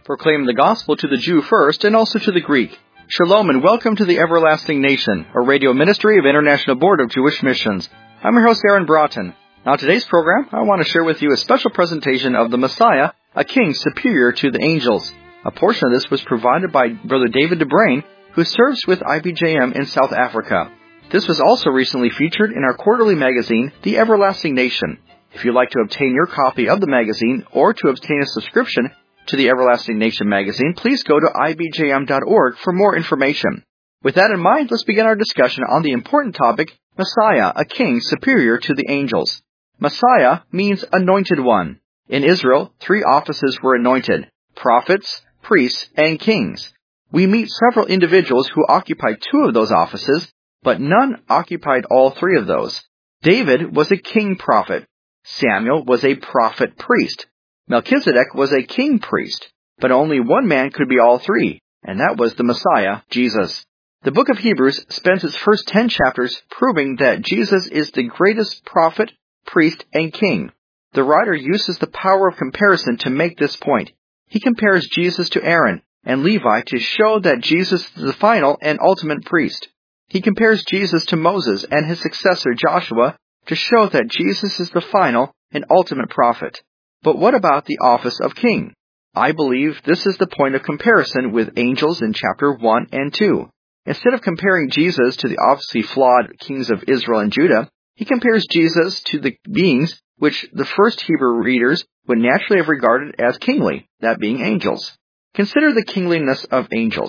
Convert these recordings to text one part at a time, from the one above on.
proclaiming the gospel to the Jew first and also to the Greek. Shalom and welcome to the Everlasting Nation, a radio ministry of International Board of Jewish Missions. I'm your host, Aaron Broughton. Now, today's program, I want to share with you a special presentation of the Messiah, a king superior to the angels. A portion of this was provided by Brother David DeBrain, who serves with IBJM in South Africa. This was also recently featured in our quarterly magazine, The Everlasting Nation. If you'd like to obtain your copy of the magazine or to obtain a subscription to the Everlasting Nation magazine, please go to ibjm.org for more information. With that in mind, let's begin our discussion on the important topic, Messiah, a king superior to the angels. Messiah means anointed one. In Israel, 3 offices were anointed: prophets, priests, and kings. We meet several individuals who occupied 2 of those offices, but none occupied all 3 of those. David was a king prophet. Samuel was a prophet priest. Melchizedek was a king priest, but only one man could be all 3, and that was the Messiah, Jesus. The book of Hebrews spends its first 10 chapters proving that Jesus is the greatest prophet, priest, and king. The writer uses the power of comparison to make this point. He compares Jesus to Aaron and Levi to show that Jesus is the final and ultimate priest. He compares Jesus to Moses and his successor Joshua to show that Jesus is the final and ultimate prophet. But what about the office of king? I believe this is the point of comparison with angels in chapter 1 and 2. Instead of comparing Jesus to the obviously flawed kings of Israel and Judah, he compares Jesus to the beings which the first Hebrew readers would naturally have regarded as kingly, that being angels. Consider the kingliness of angels.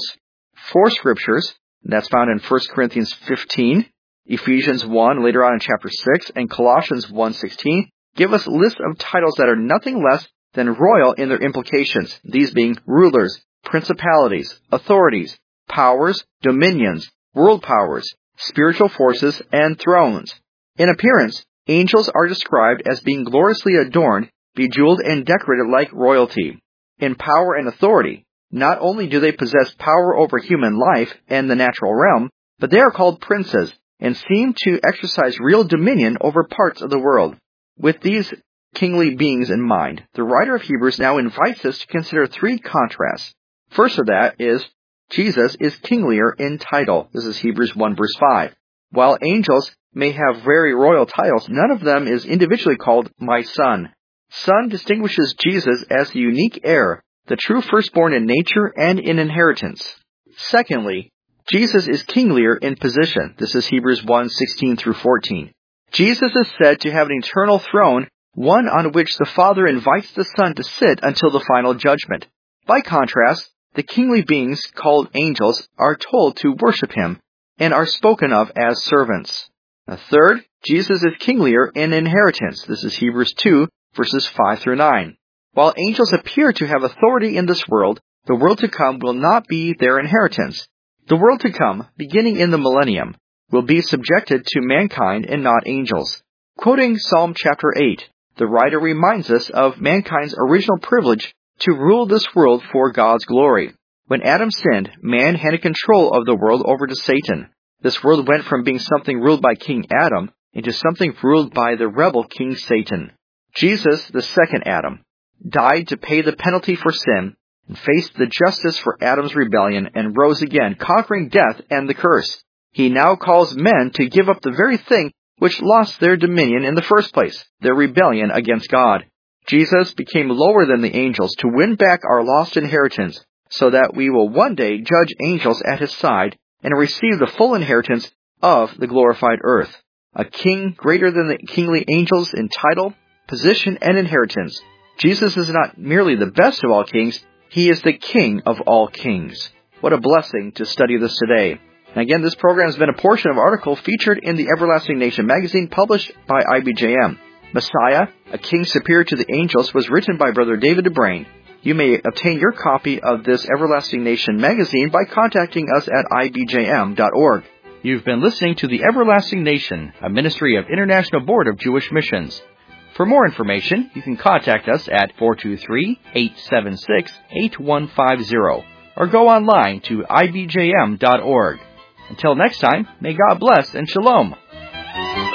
4 scriptures, that's found in 1 Corinthians 15, Ephesians 1, later on in chapter 6, and Colossians 1:16, give us lists of titles that are nothing less than royal in their implications, these being rulers, principalities, authorities, powers, dominions, world powers, spiritual forces, and thrones. In appearance, angels are described as being gloriously adorned, bejeweled, and decorated like royalty. In power and authority, not only do they possess power over human life and the natural realm, but they are called princes and seem to exercise real dominion over parts of the world. With these kingly beings in mind, the writer of Hebrews now invites us to consider 3 contrasts. First of that is, Jesus is kinglier in title. This is Hebrews 1 verse 5. While angels may have very royal titles, none of them is individually called my son. Son distinguishes Jesus as the unique heir, the true firstborn in nature and in inheritance. Secondly, Jesus is kinglier in position. This is Hebrews 1:16 through 14. Jesus is said to have an eternal throne, one on which the Father invites the Son to sit until the final judgment. By contrast, the kingly beings called angels are told to worship him and are spoken of as servants. Third, Jesus is kinglier in inheritance. This is Hebrews 2, verses 5 through 9. While angels appear to have authority in this world, the world to come will not be their inheritance. The world to come, beginning in the millennium, will be subjected to mankind and not angels. Quoting Psalm chapter 8, the writer reminds us of mankind's original privilege to rule this world for God's glory. When Adam sinned, man handed control of the world over to Satan. This world went from being something ruled by King Adam into something ruled by the rebel King Satan. Jesus, the second Adam, died to pay the penalty for sin and faced the justice for Adam's rebellion and rose again, conquering death and the curse. He now calls men to give up the very thing which lost their dominion in the first place, their rebellion against God. Jesus became lower than the angels to win back our lost inheritance, so that we will one day judge angels at his side and receive the full inheritance of the glorified earth. A king greater than the kingly angels in title, position, and inheritance. Jesus is not merely the best of all kings, he is the King of all kings. What a blessing to study this today. And again, this program has been a portion of an article featured in the Everlasting Nation magazine published by IBJM. Messiah, a king superior to the angels, was written by Brother David DeBrain. You may obtain your copy of this Everlasting Nation magazine by contacting us at ibjm.org. You've been listening to the Everlasting Nation, a ministry of International Board of Jewish Missions. For more information, you can contact us at 423-876-8150 or go online to ibjm.org. Until next time, may God bless and shalom.